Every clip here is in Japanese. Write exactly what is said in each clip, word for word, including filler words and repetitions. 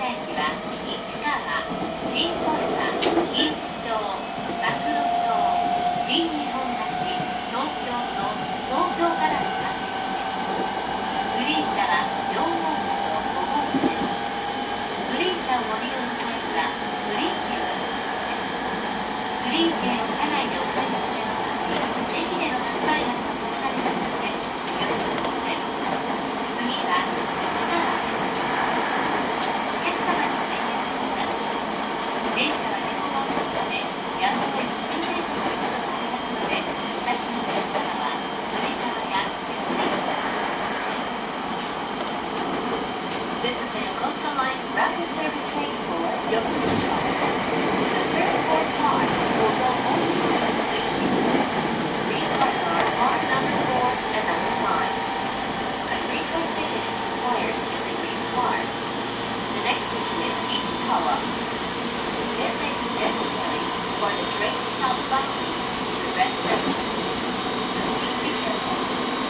駅は市川、新小岩、錦糸町、馬黒町、新日本橋、東京と東京からの各駅です。グリーン車はよん号車とご号車です。グリーン車をご利用の際にはグリーン券が必要です。グリーン券を車内でお買い求めの場合、駅での発売額が書かれますのでよろしくお願いします。次は市川です。お客様にお願いしました。電車はじゅうご号車なのでやむを得ず運転手の方がありますので、お立ちのお客様はつり革や手すりを使ってください。This is a Yokosuka Line Rapid Service Train for Yokosuka. The first four cars will go only to Utsuchi. Green cars are car number four and number five. A green card ticket is required in the green car. The next station is Ichikawa. It may be necessary for the train to stop suddenly to prevent an accident. So please be careful.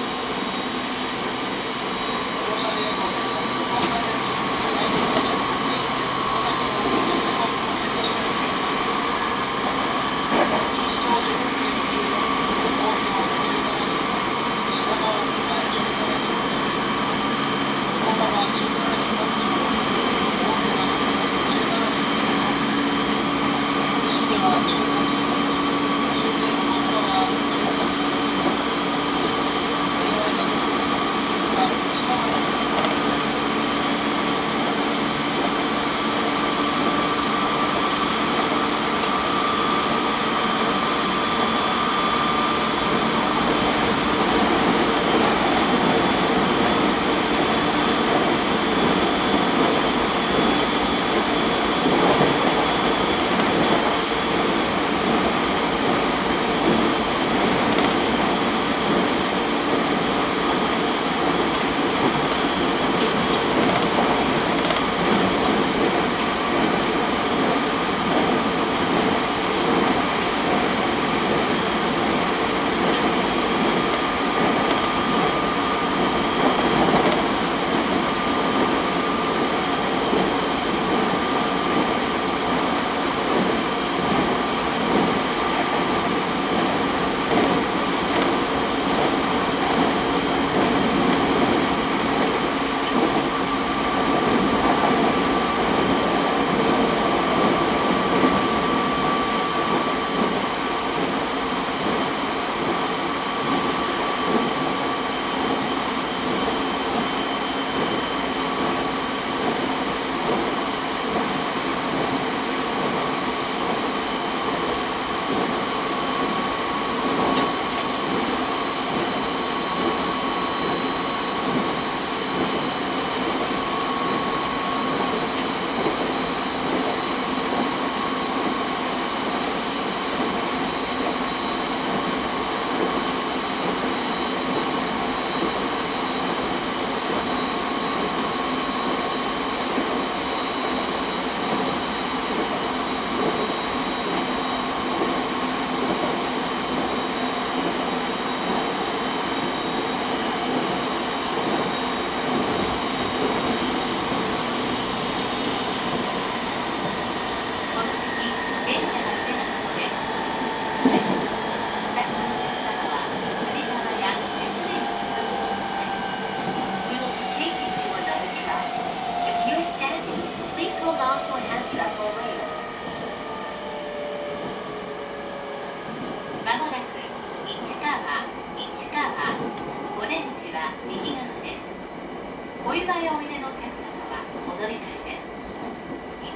小岩へおいでのお客様はお乗り換えです。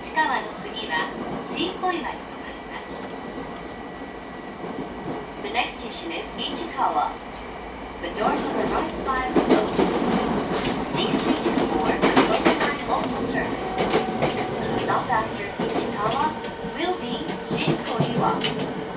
市川の次は新小岩に停まります。The next station is Ichikawa. The doors on the right side will open. Please change it for the overnight local service. The stop after Ichikawa will be Shin Koiwa.